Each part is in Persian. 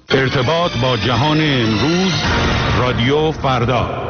ارتباط با جهان امروز، رادیو فردا.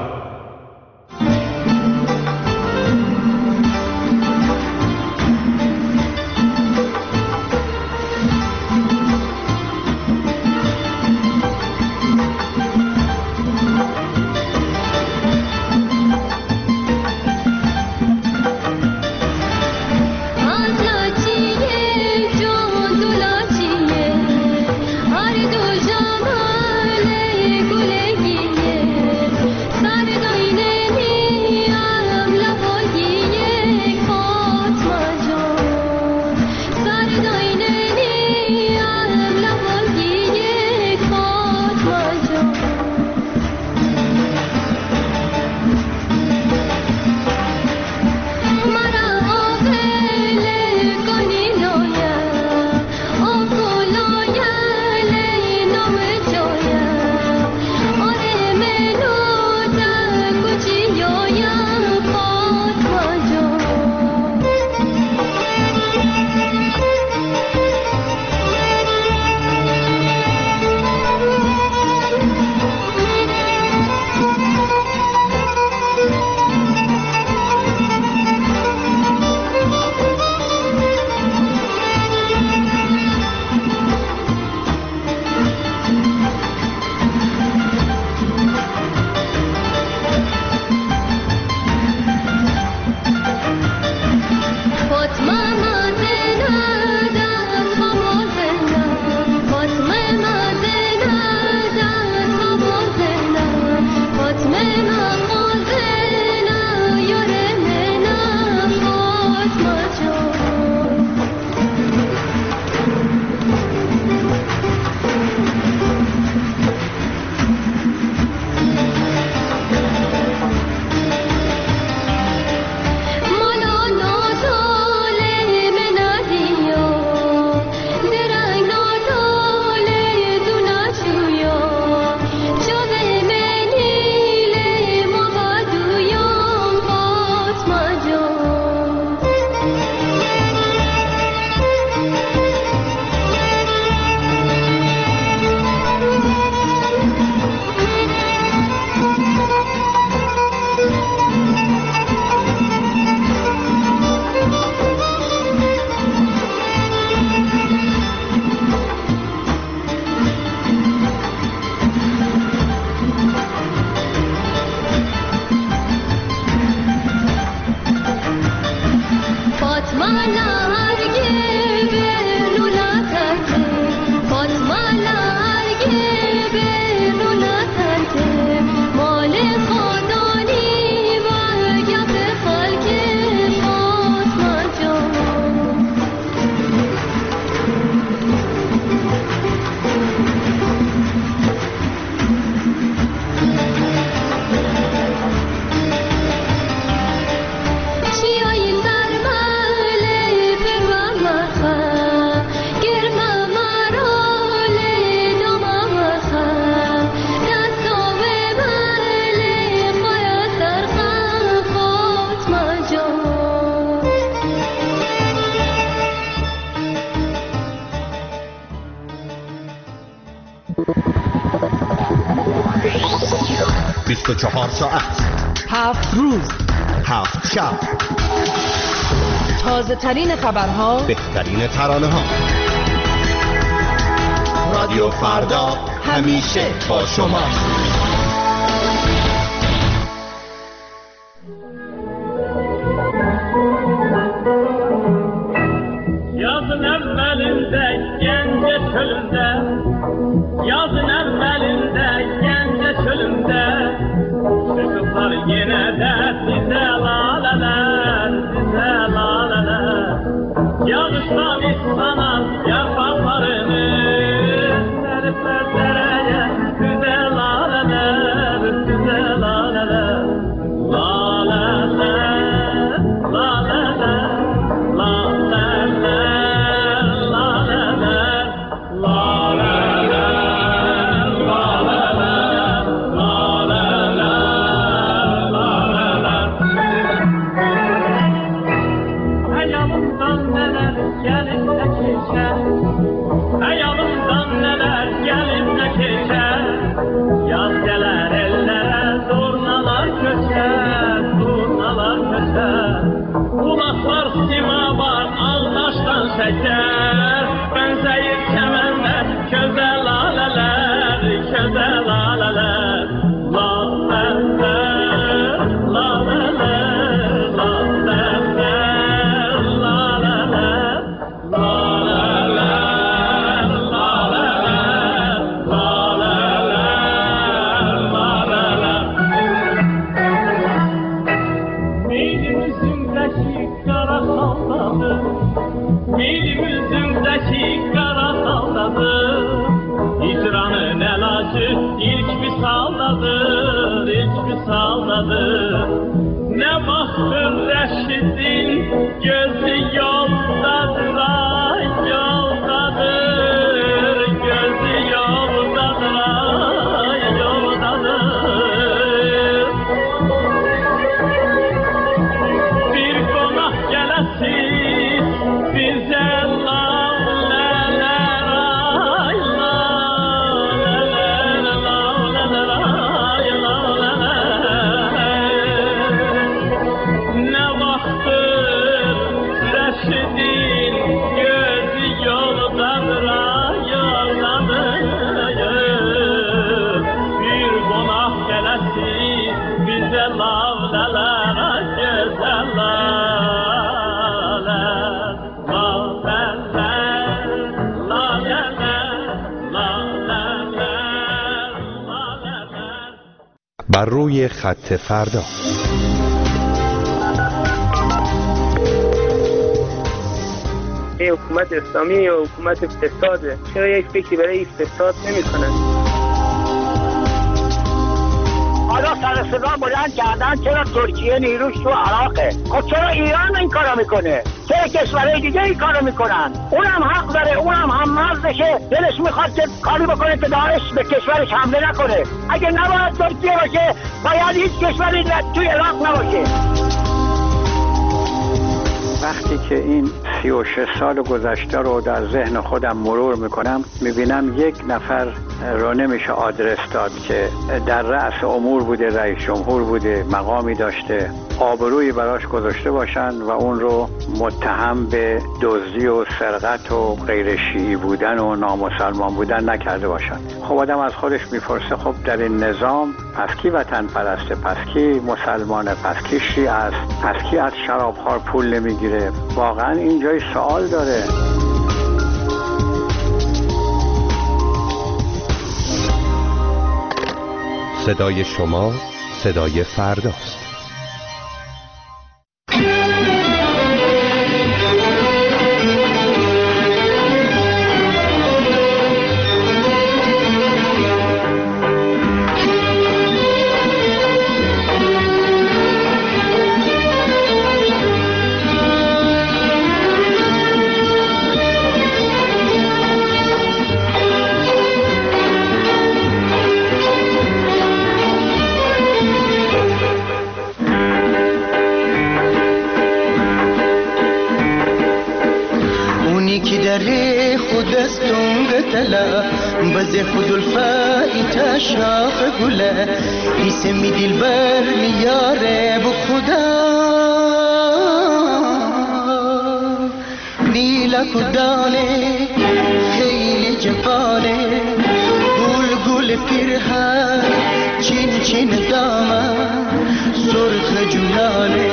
ساعت 7 روز 7 شب، تازه ترین خبرها، بهترین ترانه ها. رادیو فردا همیشه با شما. Yazın evvelinde gence çölünde, yazın evvelinde gence çölünde, çıkıplar yine de bize laleler, bize laleler. Yağıştan istanan yapraklarını seripler dereye, bize laleler, bize laleler. Laleler, laleler, laleler, laleler, laleler. baktım Reşit'in gözü yoldadır, ay yoldadır, gözü yoldadır, ay yoldadır. Bir konak gelesin bize بر روی خط فردا. این حکومت اسلامی یا حکومت فساده؟ چرا یک فکری برای فساد نمی‌کنن؟ حالا سر صدا بلند کردن چرا ترکیه نیروش تو عراقه؟ خب چرا ایران این کارو میکنه؟ چرا کشورهای دیگه این کارو میکنن؟ اونم حق داره، اونم هم مرزشه، دلش میخواد که کاری بکنه که داعش به کشورش حمله نکنه. اگه نباید ترکیه باشه باید هیچ کشوری توی عراق نباشه. وقتی که این 36 سال گذشته رو در ذهن خودم مرور میکنم میبینم یک نفر رو نمیشه آدرس داد که در رأس امور بوده، رئیس جمهور بوده، مقامی داشته، آبرویی براش گذاشته باشن و اون رو متهم به دزدی و سرقت و غیر شیعی بودن و نامسلمان بودن نکرده باشن. خب آدم از خودش میپرسه خب در این نظام پس کی وطن پرسته؟ پس کی مسلمانه؟ پس کی شیعه است؟ پس کی از شرابخوار پول نمیگیره؟ واقعا این جای سوال داره. صدای شما صدای فرداست. بزه خود الفائت شاخ گله اسم دلبر میاره بو خدا نیلا کدانه خیلی جوانه گل گل پیرهن چین چین دامن سرخ جولانه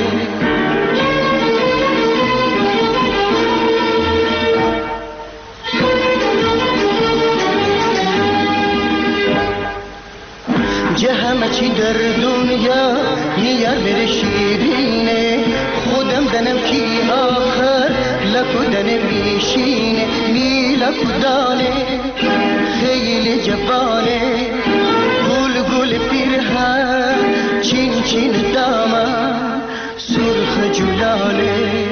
همه چی در دنیا نیار بره شیرینه خودم دنم کی آخر لکودن میشینه میلا کدانه خیلی جوانه گل گل پیرهن چین چین دامن سرخ جولانه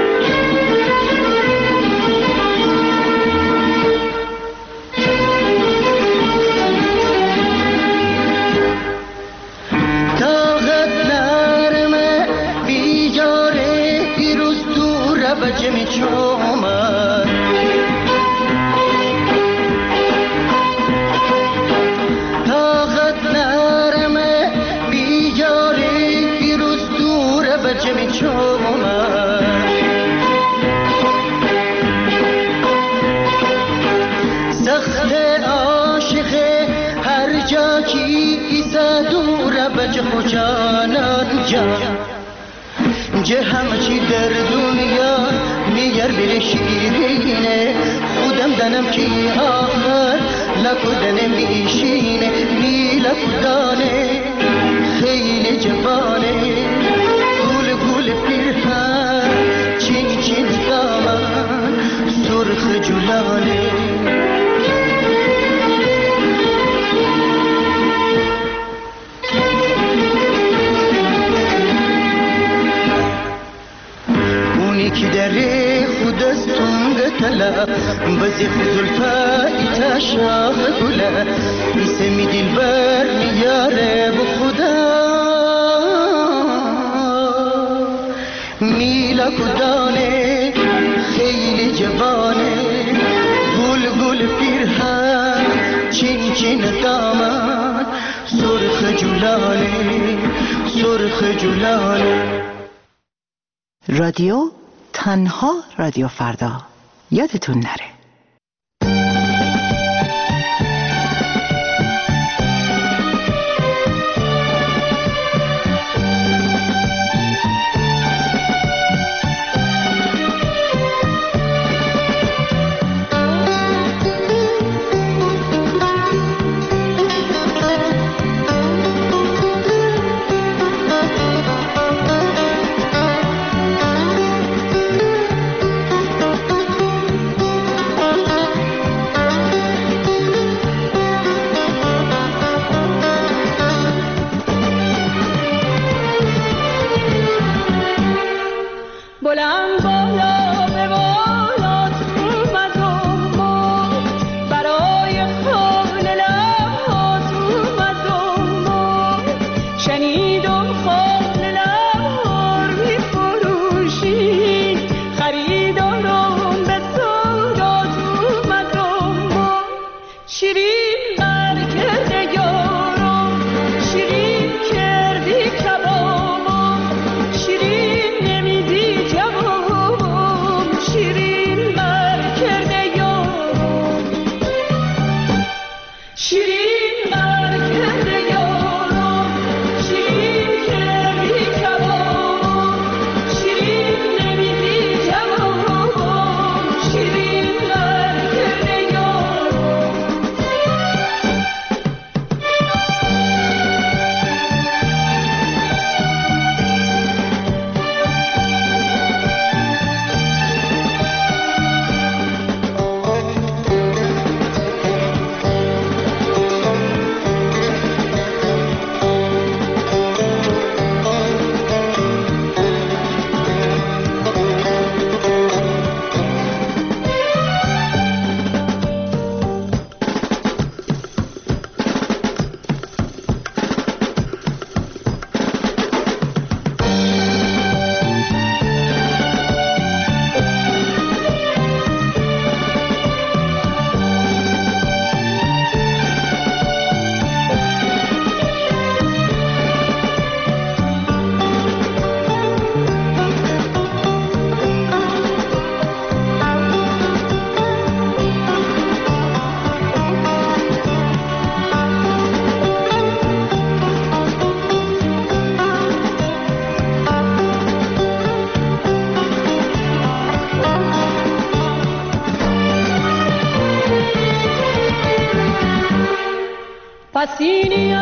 بجمی چومن طاقت نرمه بیجاری پیروز دوره بجمی چومن سخت عاشقه هر جا کی ایسا دوره بج خوشانان جان جه همه چی در دنیا میار بره شیرینه خودم دنم کی آخر لکودن میشینه میلا کدانه خیلی جوانه گل گل پیرهن چین چین دامن سرخ جولانه زی زلفای تشاق گله میسمی دلبر میاره بخدا میلا کدانه خیلی جوانه گل گل پیرهن چین چین دامن سرخ جولانه سرخ جولانه. رادیو تنها رادیو فردا، یادتون نره. پسینی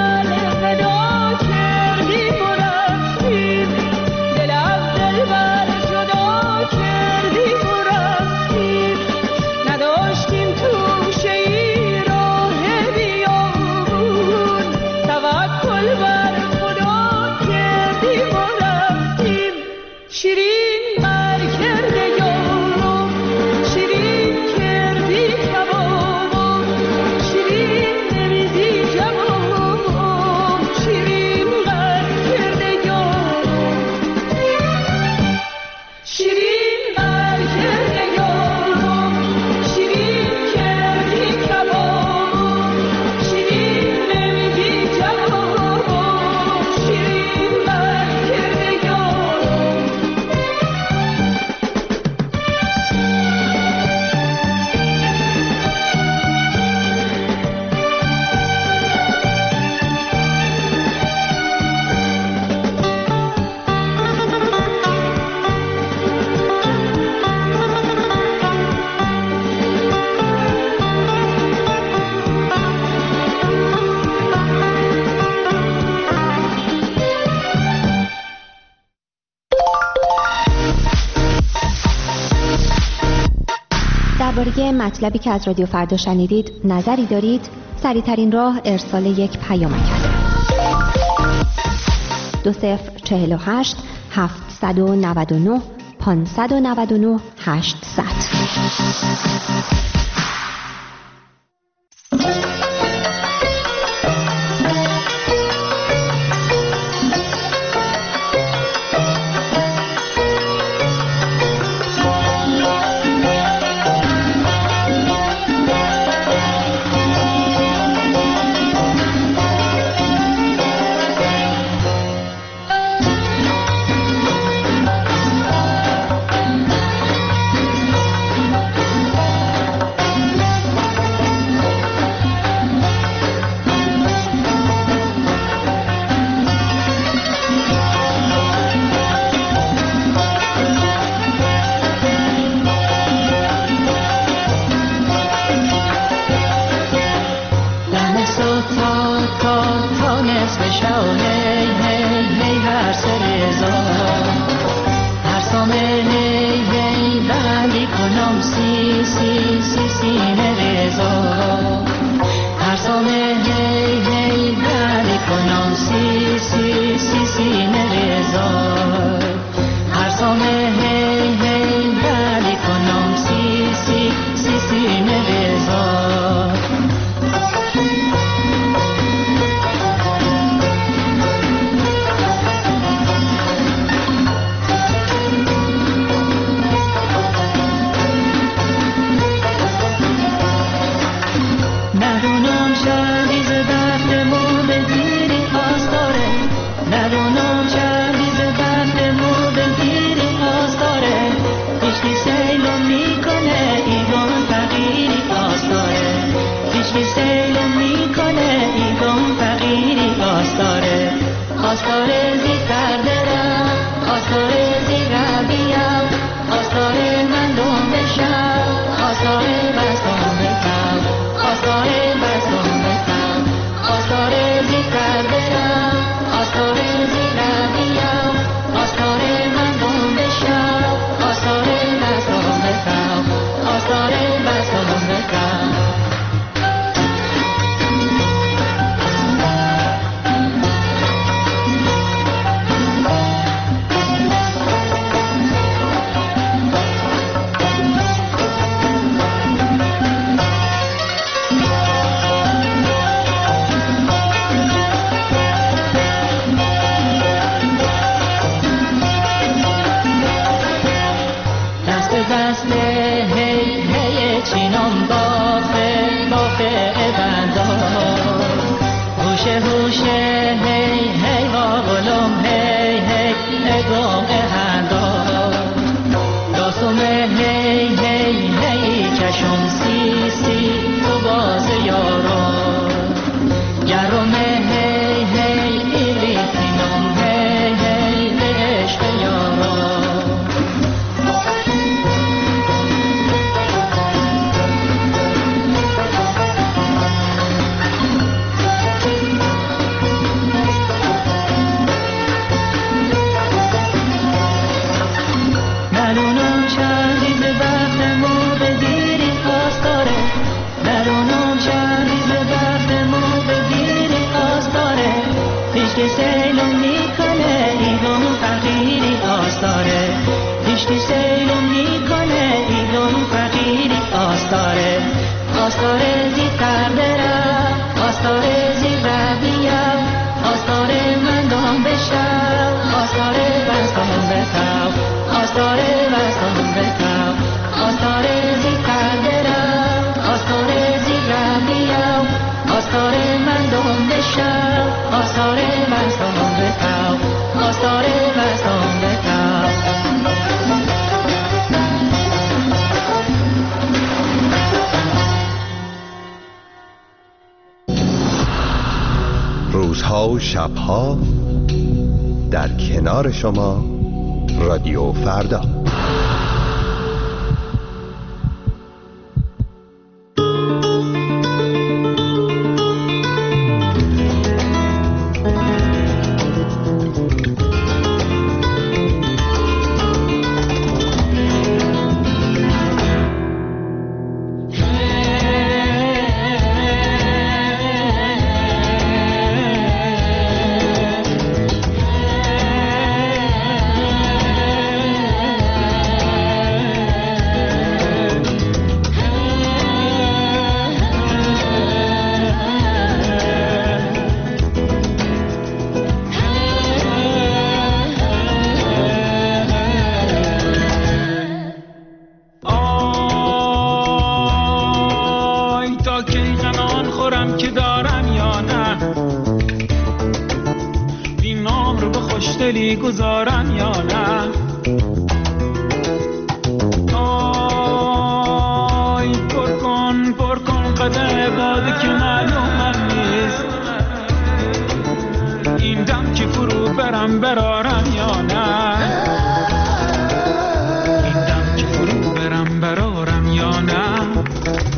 الوداع کردیم و رفتیم، دل از دلبر جدا کردیم و رفتیم، نداشتیم توشه ای راه بیابون، توکل بر خدا کردیم و رفتیم. شیرین بر کرده یارم، شیرین کردی کبابم، شیرین نمیدی جوابم، شیرین بر کرده یارم، شیرین بر کرده یارم، شیرین کردی کبابم، شیرین نمیدی جوابم، شیرین بر کرده یارم. درباره مطلبی که از رادیو فردا شنیدید نظری دارید؟ سریع‌ترین راه ارسال یک پیامک است. 2048 799 599 800. بشو هی هی هی هر سرزا هر سامه هی هی بندی کنم سی سی سی سینه رزا هر سامه هی هی بندی کنم سی سی سی سینه رزا هر سامه هی هی بندی کنم سی سی سی سینه رزا ندونم شبیز بختمو بگیری آستاره ندونم شبیز بختمو بگیری آستاره هیچکی سیلو میکنه ایگون فقیری آستاره هیچکی سیلو میکنه ایگون فقیری آستاره آستاره زی کردرم آستاره زی ربیم آستاره من دوم بشم آستاره بستم بکم آستاره بستم بکم آستاره زی کردرم آستاره زی ربیم آستاره من دوم بشم آستاره بستم بکم آستاره بستم بکم دسته هی هی چینم بافه بافه بندار هوشه هوشه هی هی واغلم هی هی اگام اهندار داستومه هی هی هی چشم سی سی تو باز یاران گرمه هی هی ایلی تینم هی هی به عشق یاران ندونم شبیز بختمو بگیری آستاره ندونم شبیز بختمو بگیری آستاره هیچکی سیلو میکنه ایگون فقیری آستاره هیچکی سیلو میکنه ایگون فقیری آستاره آستاره زی کردرم آستاره زی ربیم آستاره من دوم بشم آستاره بستم بکم آستاره بستم بکم آستاره زی کردرم آستاره زی ربیم آستاره من دوم بشم آستاره بستم بکم آستاره بستم بکم روزها و شبها در کنار شما رادیو فردا. دلی گذارم یا نه؟ آی پر کن قدر باده که معلومم نیست این دم که فرو برم برارم یا نه؟ این دم که فرو برم برارم یا نه؟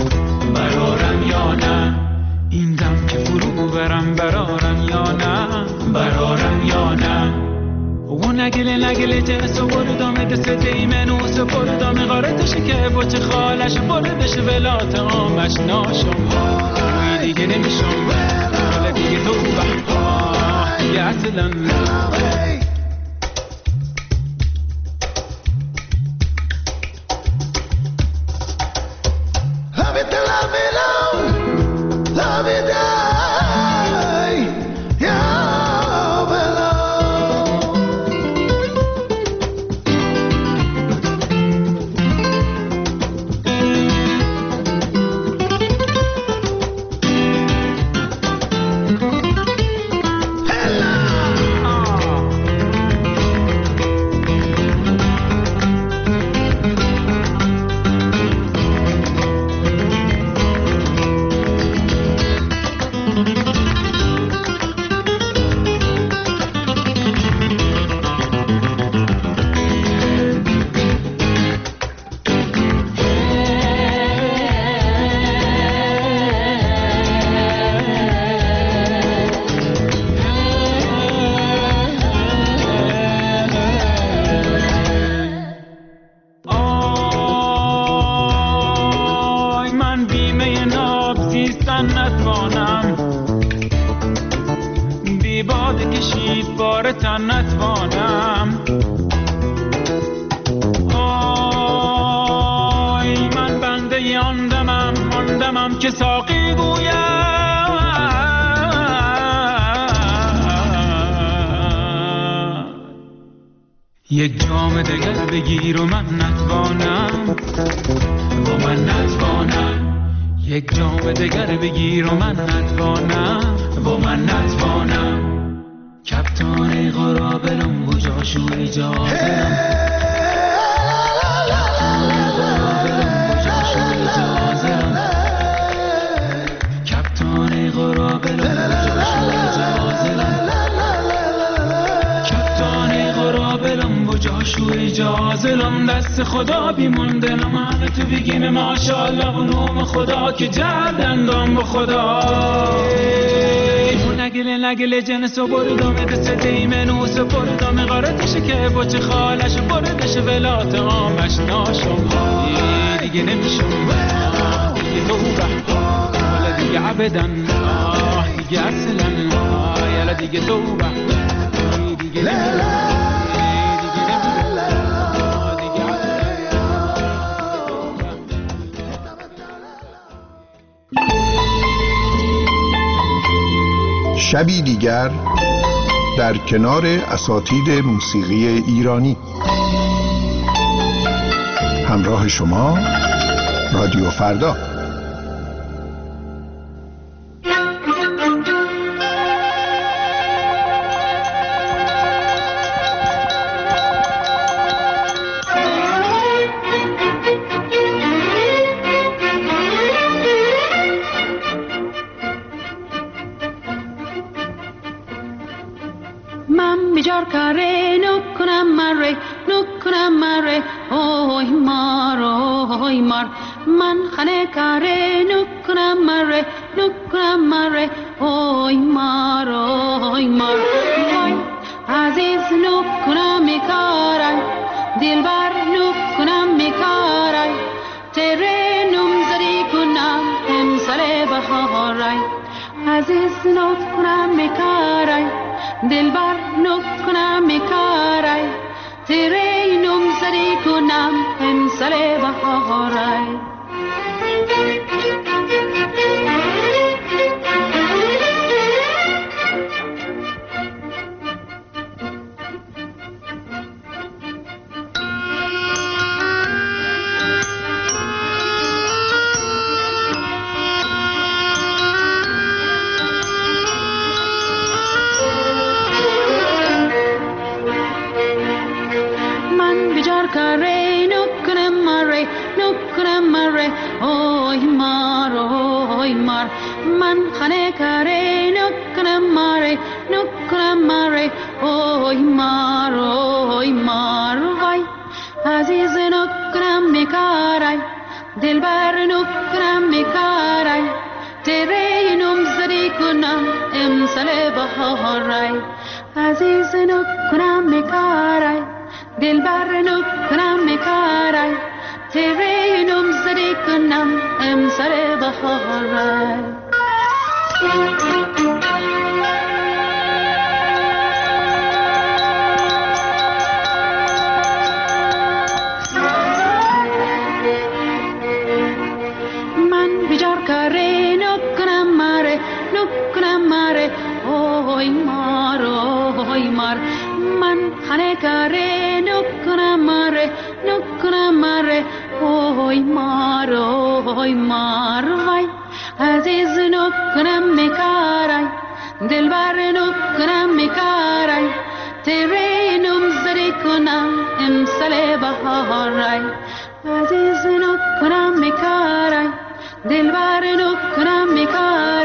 برارم یا نه؟ این دم که فرو برم برارم یا نه؟ نگله جنسو بردامه دست دیمنوسو بردامه غارتش که بچه خالش بردش ولات آمش ناشم دیگه نمیشم حالا دیگه تو دیگه اصلا که ساقی گوید یک جام دگر بگیر و من نتوانم و من نتوانم یک جام دگر بگیر و من نتوانم و من نتوانم کپتان قرابلم و جاشو اجازه جاشو اجازلم دست خدا بیموندنم همه تو بگیم ماشاءالله و نوم خدا که جردندم به خدا نگله جنسو بردامه دست دیمنوسو بردامه غارتشه که بچه خالش بردش ولات آمش ناشم دیگه نمیشم دیگه توبه حالا دیگه عبدن دیگه اصلا یالا دیگه توبه دیگه نمیشم شبی دیگر در کنار اساتید موسیقی ایرانی. همراه شما رادیو فردا. من خانه کاره نکنم مره اوی مار وای عزیز نکنم میکارای دلبر نکنم میکارای تره نمزدی کنم امسال بهارای عزیز نکنم میکارای دلبر نکنم میکارای تره نمزدی کنم امسال بهارای من خانه کاره نکنم ماره اوی مار وای عزیز نکنم میکارای دلبر نکنم میکارای تره نمزدی کنم امسال بهارای عزیز نکنم میکارای دلبر نکنم میکارای تیره نم زدی کنم امسال بهارای من بیجار کاری نکنم ماره اوی مار من خانه کاری نکنم ماره اوی مار وای عزیز نکنم میکارای دلبر نکنم میکارای تیره نم زدی کنم امسال بهارای عزیز نکنم میکارای دلبر نکنم میکارای